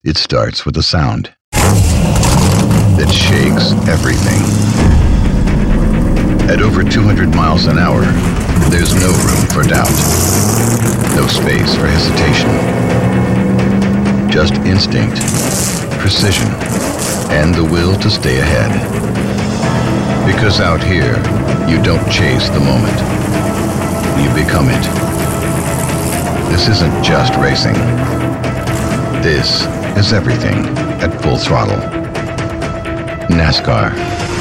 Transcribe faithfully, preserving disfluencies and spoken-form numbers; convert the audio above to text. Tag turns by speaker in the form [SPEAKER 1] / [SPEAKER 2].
[SPEAKER 1] It starts with a sound that shakes everything. At over two hundred miles an hour, there's no room for doubt, no space for hesitation. Just instinct, precision, and the will to stay ahead. Because out here, you don't chase the moment, you become it. This isn't just racing. This is everything at full throttle. NASCAR.